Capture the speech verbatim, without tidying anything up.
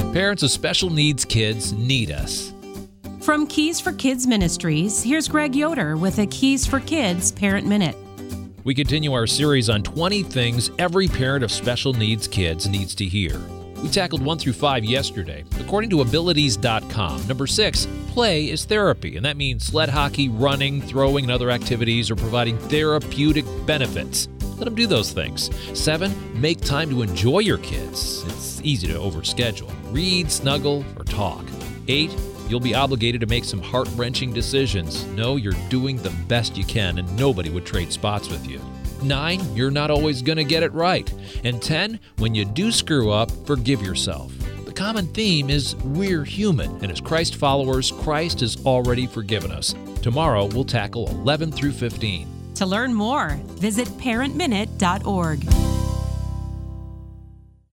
Parents of special needs kids need us. From Keys for Kids Ministries, here's Greg Yoder with a Keys for Kids Parent Minute. We continue our series on twenty things every parent of special needs kids needs to hear. We tackled one through five yesterday. According to abilities dot com, number six, play is therapy, and that means sled hockey, running, throwing, and other activities are providing therapeutic benefits. Let them do those things. Seven, make time to enjoy your kids. It's easy to overschedule. Read, snuggle, or talk. Eight, you'll be obligated to make some heart-wrenching decisions. Know you're doing the best you can, and nobody would trade spots with you. Nine, you're not always going to get it right. And ten, when you do screw up, forgive yourself. The common theme is we're human, and as Christ followers, Christ has already forgiven us. Tomorrow, we'll tackle eleven through fifteen. To learn more, visit parent minute dot org.